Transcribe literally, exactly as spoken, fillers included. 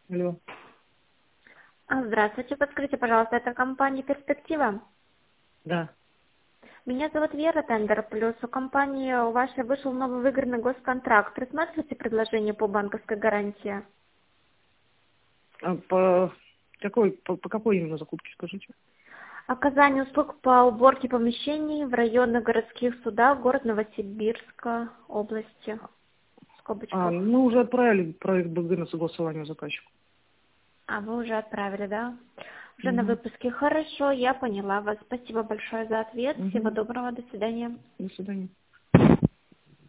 Алло. А, Здравствуйте, подскажите, пожалуйста, это компания «Перспектива». Да. Меня зовут Вера, Тендер Плюс. У компании у вашей вышел новый выигранный госконтракт. Рассматриваете предложение по банковской гарантии? А по какой, по, по какой именно закупке, скажите? Оказание услуг по уборке помещений в районных городских судах, город Новосибирска, области, в А, скобочках. мы уже отправили проект БГ на согласование заказчику. А, вы уже отправили, да? Уже на Угу. выпуске. Хорошо, я поняла вас. Спасибо большое за ответ. Всего Угу. доброго, до свидания. До свидания.